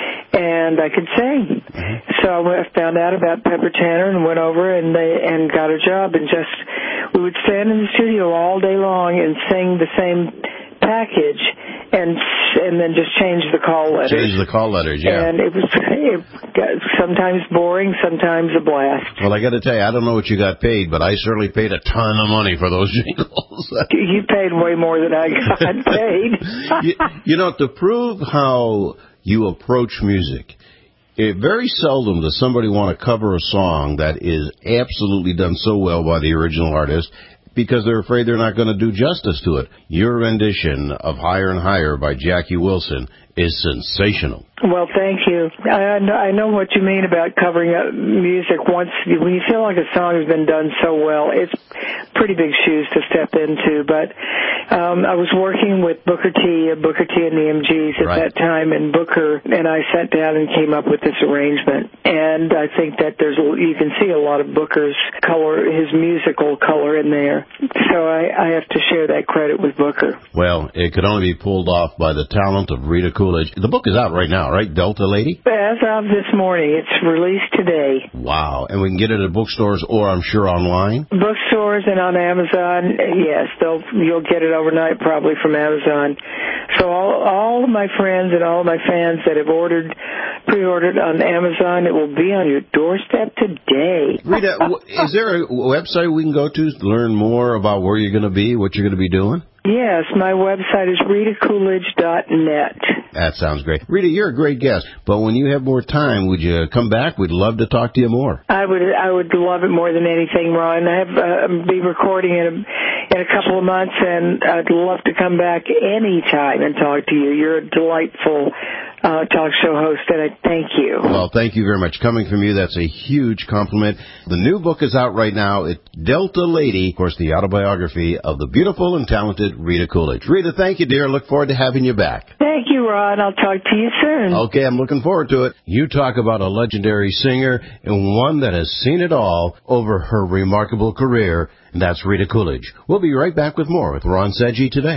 and I could sing. So I found out about Pepper Tanner and went over and got a job, and we would stand in the studio all day long and sing the same package and then just change the call letters. Change the call letters, yeah. And it got sometimes boring, sometimes a blast. Well, I got to tell you, I don't know what you got paid, but I certainly paid a ton of money for those jingles. You paid way more than I got paid. you know, to prove how you approach music, very seldom does somebody want to cover a song that is absolutely done so well by the original artist because they're afraid they're not going to do justice to it. Your rendition of Higher and Higher by Jackie Wilson is sensational. Well, thank you. I know what you mean about covering up music. When you feel like a song has been done so well, it's pretty big shoes to step into. But I was working with Booker T and the MGs at that time, and Booker and I sat down and came up with this arrangement. And I think that you can see a lot of Booker's color, his musical color in there. So I have to share that credit with Booker. Well, it could only be pulled off by the talent of Rita Coolidge. The book is out right now, right? Delta Lady? As of this morning. It's released today. Wow. And we can get it at bookstores or I'm sure online? Bookstores and on Amazon, yes. You'll get it overnight probably from Amazon. So all of my friends and all of my fans that have pre-ordered on Amazon, it will be on your doorstep today. Rita, is there a website we can go to learn more about where you're going to be, what you're going to be doing? Yes, my website is ritacoolidge.net. That sounds great. Rita, you're a great guest, but when you have more time, would you come back? We'd love to talk to you more. I would love it more than anything, Ron. I'll be recording in a couple of months, and I'd love to come back anytime and talk to you. You're a delightful talk show host, and I thank you. Well, thank you very much. Coming from you, that's a huge compliment. The new book is out right now. It's Delta Lady, of course, the autobiography of the beautiful and talented Rita Coolidge. Rita, thank you, dear. Look forward to having you back. Thank you, Ron. I'll talk to you soon. Okay, I'm looking forward to it. You talk about a legendary singer and one that has seen it all over her remarkable career, and that's Rita Coolidge. We'll be right back with more with Ron Sedgy today.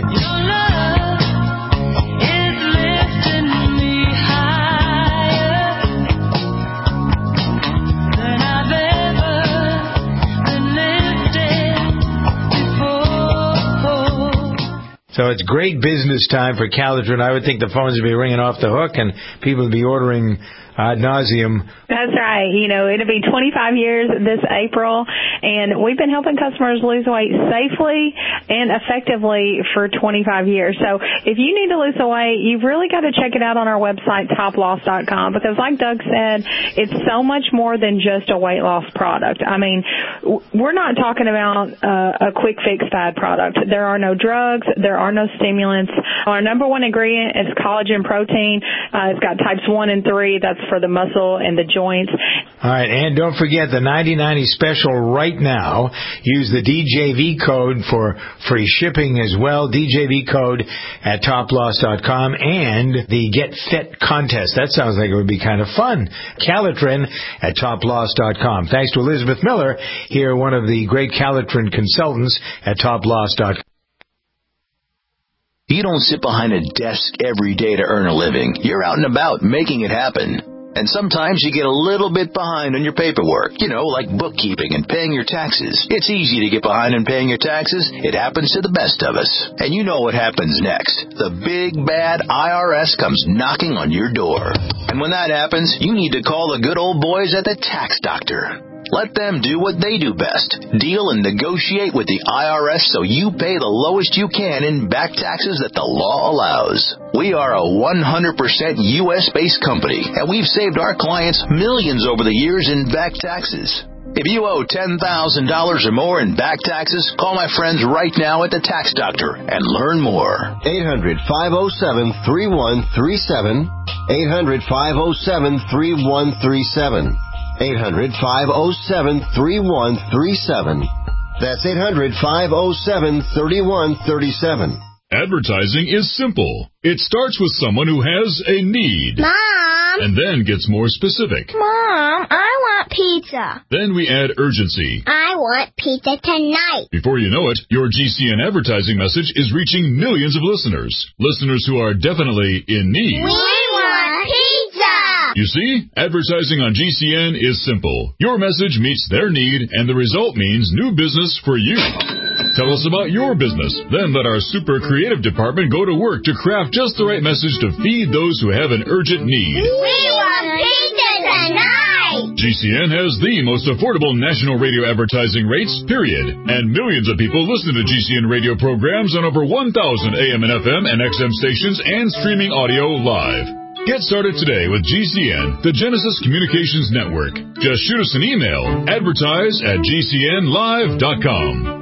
So it's great business time for Calitrin. I would think the phones would be ringing off the hook and people would be ordering ad nauseum. That's right. You know, it'll be 25 years this April, and we've been helping customers lose weight safely and effectively for 25 years. So if you need to lose the weight, you've really got to check it out on our website, toploss.com, because like Doug said, it's so much more than just a weight loss product. I mean, we're not talking about a quick fix fad product. There are no drugs. There are no stimulants. Our number one ingredient is collagen protein. It's got types 1 and 3. That's for the muscle and the joints. All right, and don't forget the 90/90 special right now. Use the DJV code for free shipping as well. DJV code at toploss.com, and the Get Fit contest. That sounds like it would be kind of fun. Calitrin at toploss.com. Thanks to Elizabeth Miller, here one of the great Calitrin consultants at toploss.com. You don't sit behind a desk every day to earn a living. You're out and about making it happen. And sometimes you get a little bit behind on your paperwork, like bookkeeping and paying your taxes. It's easy to get behind on paying your taxes. It happens to the best of us. And you know what happens next. The big, bad IRS comes knocking on your door. And when that happens, you need to call the good old boys at the Tax Doctor. Let them do what they do best. Deal and negotiate with the IRS so you pay the lowest you can in back taxes that the law allows. We are a 100% U.S.-based company, and we've saved our clients millions over the years in back taxes. If you owe $10,000 or more in back taxes, call my friends right now at the Tax Doctor and learn more. 800-507-3137. 800-507-3137. 800-507-3137. That's 800-507-3137. Advertising is simple. It starts with someone who has a need. Mom! And then gets more specific. Mom, I want pizza. Then we add urgency. I want pizza tonight. Before you know it, your GCN advertising message is reaching millions of listeners. Listeners who are definitely in need. We want pizza! You see, advertising on GCN is simple. Your message meets their need, and the result means new business for you. Tell us about your business. Then let our super creative department go to work to craft just the right message to feed those who have an urgent need. We want pizza tonight! GCN has the most affordable national radio advertising rates, period. And millions of people listen to GCN radio programs on over 1,000 AM and FM and XM stations and streaming audio live. Get started today with GCN, the Genesis Communications Network. Just shoot us an email, advertise@gcnlive.com.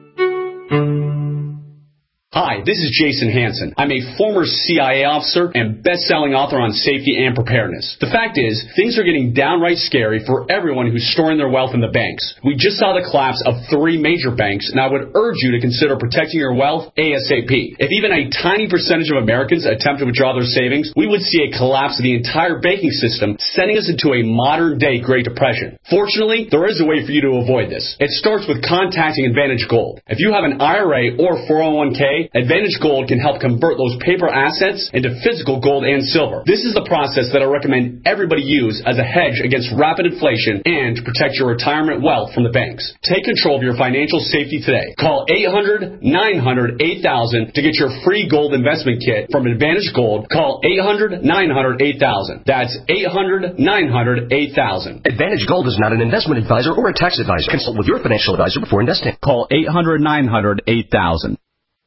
Hi, this is Jason Hansen. I'm a former CIA officer and best-selling author on safety and preparedness. The fact is, things are getting downright scary for everyone who's storing their wealth in the banks. We just saw the collapse of 3 major banks, and I would urge you to consider protecting your wealth ASAP. If even a tiny percentage of Americans attempt to withdraw their savings, we would see a collapse of the entire banking system, sending us into a modern-day Great Depression. Fortunately, there is a way for you to avoid this. It starts with contacting Advantage Gold. If you have an IRA or 401k, Advantage Gold can help convert those paper assets into physical gold and silver. This is the process that I recommend everybody use as a hedge against rapid inflation and to protect your retirement wealth from the banks. Take control of your financial safety today. Call 800-900-8000 to get your free gold investment kit from Advantage Gold. Call 800-900-8000. That's 800-900-8000. Advantage Gold is not an investment advisor or a tax advisor. Consult with your financial advisor before investing. Call 800-900-8000.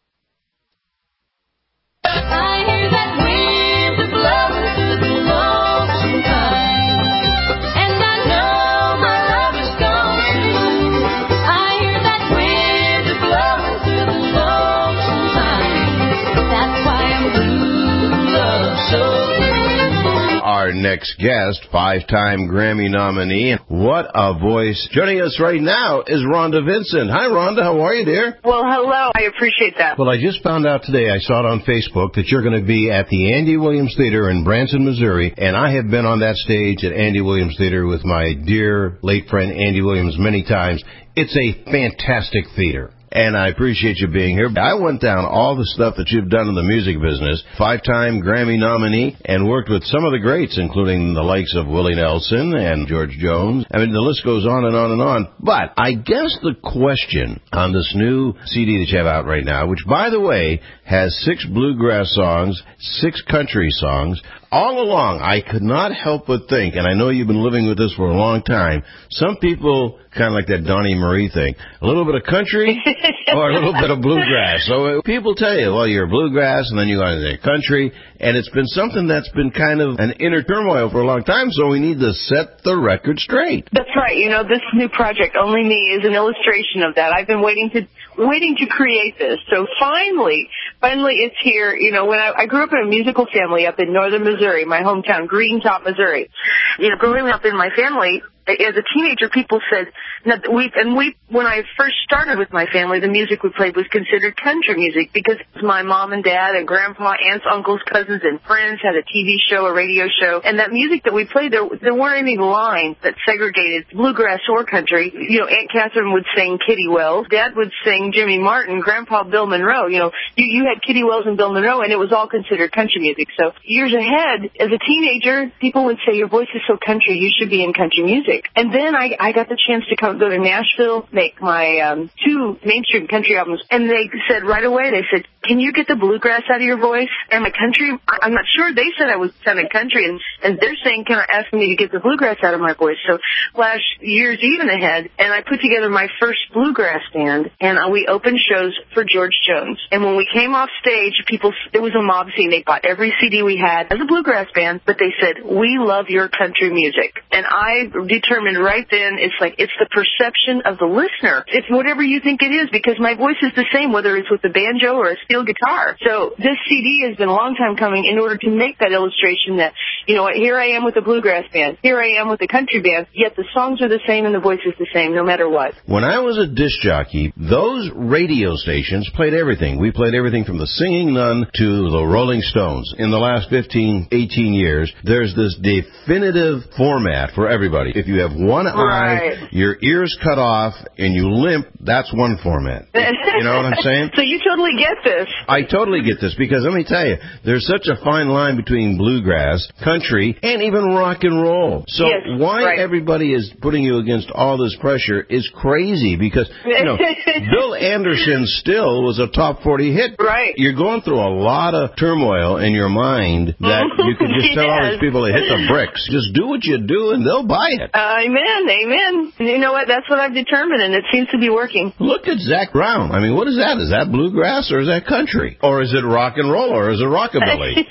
I hear that wind blows through the lonesome pine, and I know my love is gone. I hear that wind blows through the lonesome pine. That's why I'm blue, love so blue. Our next guest, 5-time Grammy nominee. What a voice. Joining us right now is Rhonda Vincent. Hi, Rhonda. How are you, dear? Well, hello. I appreciate that. Well, I just found out today, I saw it on Facebook, that you're going to be at the Andy Williams Theater in Branson, Missouri. And I have been on that stage at Andy Williams Theater with my dear late friend Andy Williams many times. It's a fantastic theater. and I appreciate you being here. I went down all the stuff that you've done in the music business, 5-time Grammy nominee, and worked with some of the greats, including the likes of Willie Nelson and George Jones. I mean, the list goes on and on and on. But I guess the question on this new CD that you have out right now, which, by the way, has 6 bluegrass songs, 6 country songs. All along, I could not help but think, and I know you've been living with this for a long time, some people kind of like that Donnie Marie thing, a little bit of country or a little bit of bluegrass. So people tell you, well, you're bluegrass and then you go into country, and it's been something that's been kind of an inner turmoil for a long time, so we need to set the record straight. That's right. You know, this new project, Only Me, is an illustration of that. I've been waiting to create this. So finally it's here. You know, when I grew up in a musical family up in northern Missouri, my hometown, Greentop, Missouri. You know, growing up in my family, as a teenager, people said, when I first started with my family, the music we played was considered country music because my mom and dad and grandpa, aunts, uncles, cousins, and friends had a TV show, a radio show, and that music that we played, there weren't any lines that segregated bluegrass or country. You know, Aunt Catherine would sing Kitty Wells, Dad would sing Jimmy Martin, Grandpa Bill Monroe. You know, you had Kitty Wells and Bill Monroe, and it was all considered country music. So years ahead, as a teenager, people would say, your voice is so country, you should be in country music. And then I got the chance to go to Nashville, make my 2 mainstream country albums, and they said right away, they said, can you get the bluegrass out of your voice? And my country, I'm not sure. They said I was sounding country, and they're saying, can I ask me to get the bluegrass out of my voice? So last year's even ahead, and I put together my first bluegrass band, and we opened shows for George Jones. And when we came off stage, it was a mob scene. They bought every CD we had as a bluegrass band, but they said, we love your country music. And I determined right then, it's the perception of the listener. It's whatever you think it is, because my voice is the same, whether it's with a banjo or a steel guitar. So this CD has been a long time coming in order to make that illustration that, you know, here I am with the bluegrass band, here I am with the country band, yet the songs are the same and the voice is the same no matter what. When I was a disc jockey, those radio stations played everything. We played everything from the Singing Nun to the Rolling Stones. In the last 15, 18 years, there's this definitive format for everybody. If you have one eye, your ears cut off, and you limp, that's one format. You know what I'm saying? So you totally get this. I totally get this, because let me tell you, there's such a fine line between bluegrass, country, and even rock and roll. So why everybody is putting you against all this pressure is crazy, because, you know, Bill Anderson still was a top 40 hit. Right. You're going through a lot of turmoil in your mind that you can just tell all these people to hit the bricks. Just do what you do, and they'll buy it. Amen, amen. You know what? That's what I've determined, and it seems to be working. Look at Zach Brown. I mean, what is that? Is that bluegrass, or is that country? Or is it rock and roll, or is it rockabilly?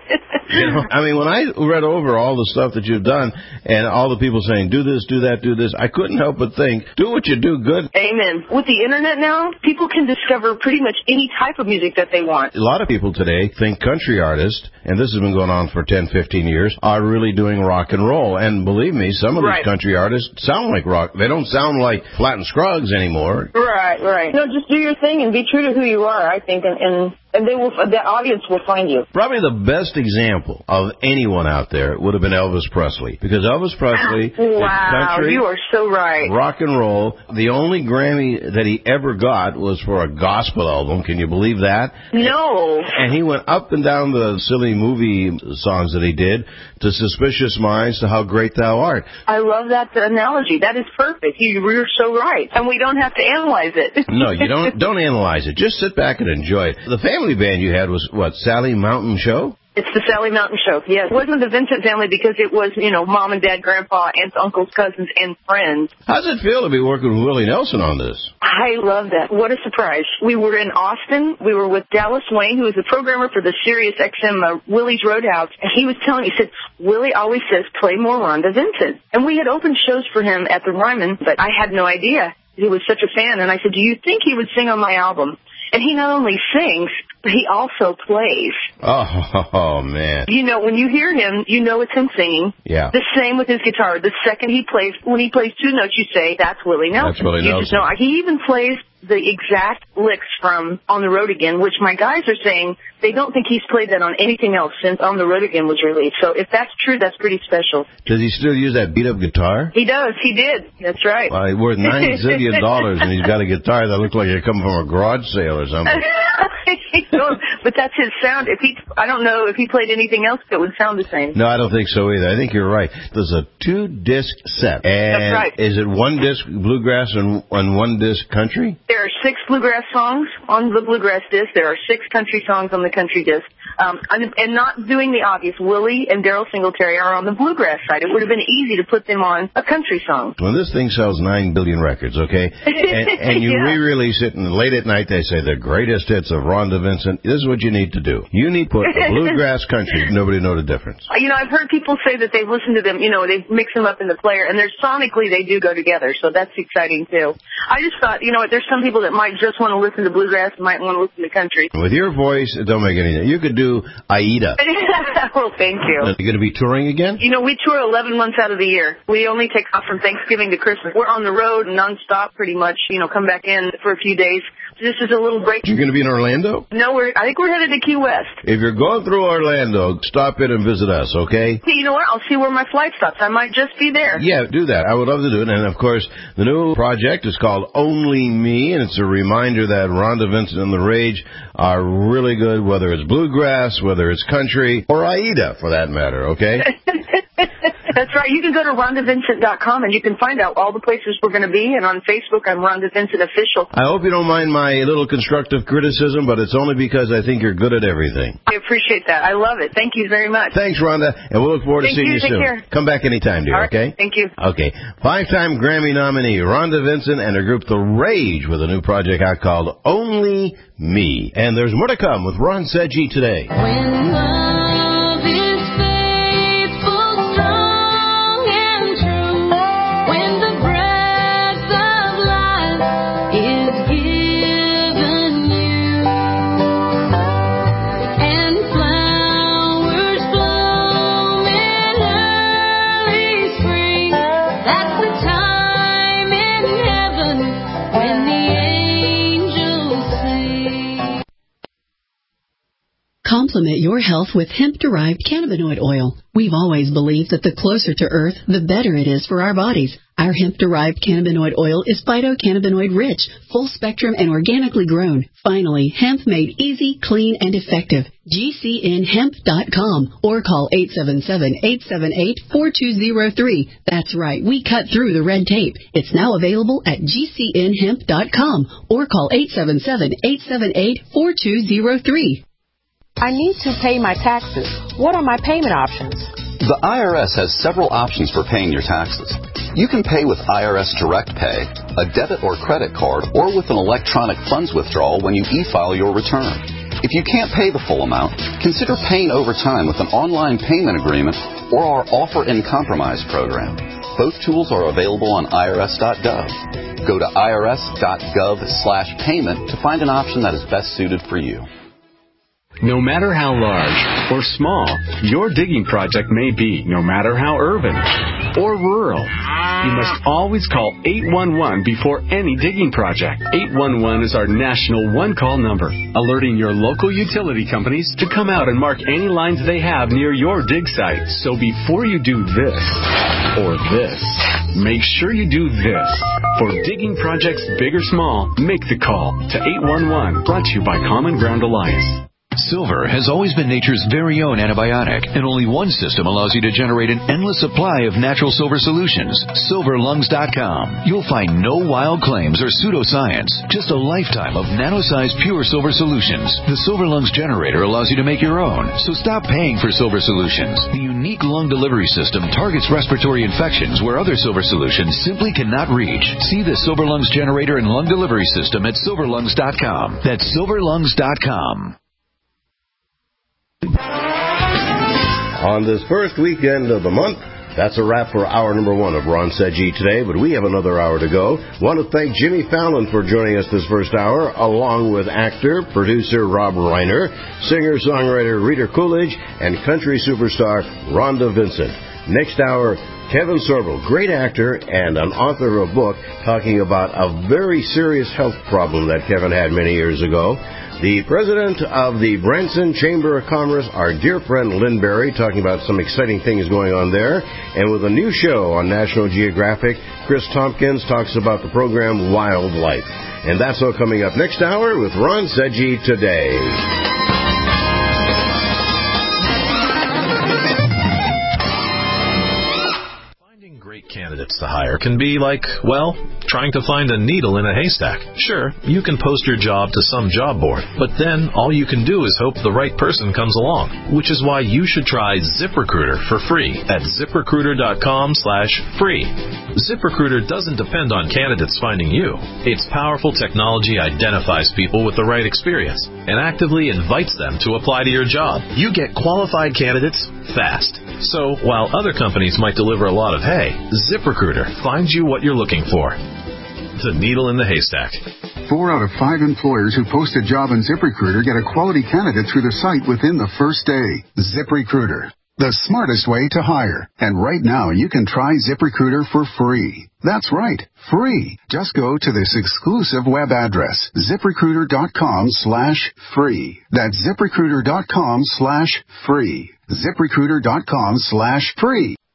You know, I mean, when I read over all the stuff that you've done and all the people saying, do this, do that, do this, I couldn't help but think, do what you do good. Amen. With the internet now, people can discover pretty much any type of music that they want. A lot of people today think country artists, and this has been going on for 10, 15 years, are really doing rock and roll. And believe me, some of these country artists sound like rock. They don't sound like Flat and Scruggs anymore. Right. No, just do your thing and be true to who you are, I think, and the audience will find you. Probably the best example of anyone out there would have been Elvis Presley, because Elvis Presley did country, you are so right, rock and roll. The only Grammy that he ever got was for a gospel album. Can you believe that? No. And he went up and down the silly movie songs that he did, to Suspicious Minds, to How Great Thou Art. I love that analogy. That is perfect. You're so right. And we don't have to analyze it. No, you don't analyze it. Just sit back and enjoy it. The family band you had was, what, Sally Mountain Show? It's the Sally Mountain Show, yes. It wasn't the Vincent family because it was, you know, mom and dad, grandpa, aunts, uncles, cousins, and friends. How's it feel to be working with Willie Nelson on this? I love that. What a surprise. We were in Austin. We were with Dallas Wayne, who is the programmer for the Sirius XM Willie's Roadhouse. And he was telling me, he said, Willie always says, play more Rhonda Vincent. And we had opened shows for him at the Ryman, but I had no idea. He was such a fan. And I said, do you think he would sing on my album? And he not only sings, but he also plays. Oh, man. You know, when you hear him, you know it's him singing. Yeah. The same with his guitar. The second he plays, when he plays 2 notes, you say, that's Willie Nelson. That's Willie Nelson. Just know, he even plays the exact licks from On the Road Again, which my guys are saying they don't think he's played that on anything else since On the Road Again was released. So if that's true, that's pretty special. Does he still use that beat-up guitar? He does. He did. That's right. Well, he's worth $9 zillion, and he's got a guitar that looks like it come from a garage sale or something. But that's his sound. I don't know if he played anything else that would sound the same. No, I don't think so either. I think you're right. There's a 2-disc set. And that's right. Is it 1 disc bluegrass and 1 disc country? There are 6 bluegrass songs on the bluegrass disc. There are 6 country songs on the country disc. And not doing the obvious, Willie and Daryl Singletary are on the bluegrass side. It would have been easy to put them on a country song. Well, this thing sells 9 billion records, okay? And you re-release it, and late at night they say the greatest hits of Rhonda Vincent. This is what you need to do. You need to put the bluegrass country. Nobody know the difference. I've heard people say that they've listened to them, they mix them up in the player, and they're sonically they do go together, so that's exciting too. I just thought, there's some people that might just want to listen to bluegrass, might want to listen to country. With your voice, it don't make any sense. You could do Aida. Well, thank you. Are you going to be touring again? We tour 11 months out of the year. We only take off from Thanksgiving to Christmas. We're on the road nonstop pretty much, come back in for a few days. This is a little break. You're going to be in Orlando? No, I think we're headed to Key West. If you're going through Orlando, stop in and visit us, okay? Hey, you know what? I'll see where my flight stops. I might just be there. Yeah, do that. I would love to do it. And, of course, the new project is called Only Me, and it's a reminder that Rhonda Vincent and the Rage are really good, whether it's bluegrass, whether it's country, or Aida, for that matter, okay? That's right. You can go to RhondaVincent.com and you can find out all the places we're going to be. And on Facebook, I'm Rhonda Vincent Official. I hope you don't mind my little constructive criticism, but it's only because I think you're good at everything. I appreciate that. I love it. Thank you very much. Thanks, Rhonda, and we'll look forward to seeing you soon. Take care. Come back anytime, dear, all right. okay? Thank you. Okay. 5-time Grammy nominee Rhonda Vincent and her group The Rage with a new project out called Only Me. And there's more to come with Ron Sedgey today. When love is faithful, strong and true, when the breath of life is given you, and flowers bloom in early spring, that's the time in heaven when the angels sing. Complement your health with hemp-derived cannabinoid oil. We've always believed that the closer to Earth, the better it is for our bodies. Our hemp-derived cannabinoid oil is phytocannabinoid rich, full spectrum, and organically grown. Finally, hemp made easy, clean, and effective. GCNhemp.com or call 877-878-4203. That's right, we cut through the red tape. It's now available at GCNhemp.com or call 877-878-4203. I need to pay my taxes. What are my payment options? The IRS has several options for paying your taxes. You can pay with IRS Direct Pay, a debit or credit card, or with an electronic funds withdrawal when you e-file your return. If you can't pay the full amount, consider paying over time with an online payment agreement or our Offer in Compromise program. Both tools are available on irs.gov. Go to irs.gov/payment to find an option that is best suited for you. No matter how large or small your digging project may be, no matter how urban or rural, you must always call 811 before any digging project. 811 is our national one-call number, alerting your local utility companies to come out and mark any lines they have near your dig site. So before you do this or this, make sure you do this. For digging projects big or small, make the call to 811, brought to you by Common Ground Alliance. Silver has always been nature's very own antibiotic, and only one system allows you to generate an endless supply of natural silver solutions. SilverLungs.com. You'll find no wild claims or pseudoscience, just a lifetime of nano-sized pure silver solutions. The Silver Lungs generator allows you to make your own, so stop paying for silver solutions. The unique lung delivery system targets respiratory infections where other silver solutions simply cannot reach. See the Silver Lungs generator and lung delivery system at SilverLungs.com. That's SilverLungs.com. On this first weekend of the month, that's a wrap for hour number 1 of Ron Sedgey today, but we have another hour to go. Want to thank Jimmy Fallon for joining us this first hour, along with actor, producer Rob Reiner, singer-songwriter Rita Coolidge, and country superstar Rhonda Vincent. Next hour, Kevin Sorbo, great actor and an author of a book talking about a very serious health problem that Kevin had many years ago. The president of the Branson Chamber of Commerce, our dear friend Lynn Berry, talking about some exciting things going on there. And with a new show on National Geographic, Chris Tompkins talks about the program Wildlife. And that's all coming up next hour with Ron Seggi Today. Candidates to hire can be like, well, trying to find a needle in a haystack. Sure, you can post your job to some job board, but then all you can do is hope the right person comes along, which is why you should try ZipRecruiter for free at ZipRecruiter.com/free. ZipRecruiter doesn't depend on candidates finding you. Its powerful technology identifies people with the right experience and actively invites them to apply to your job. You get qualified candidates fast. So, while other companies might deliver a lot of hay, ZipRecruiter finds you what you're looking for. The needle in the haystack. 4 out of 5 employers who post a job on ZipRecruiter get a quality candidate through the site within the first day. ZipRecruiter, the smartest way to hire. And right now, you can try ZipRecruiter for free. That's right, free. Just go to this exclusive web address, ZipRecruiter.com/free. That's ZipRecruiter.com/free. ZipRecruiter.com/free.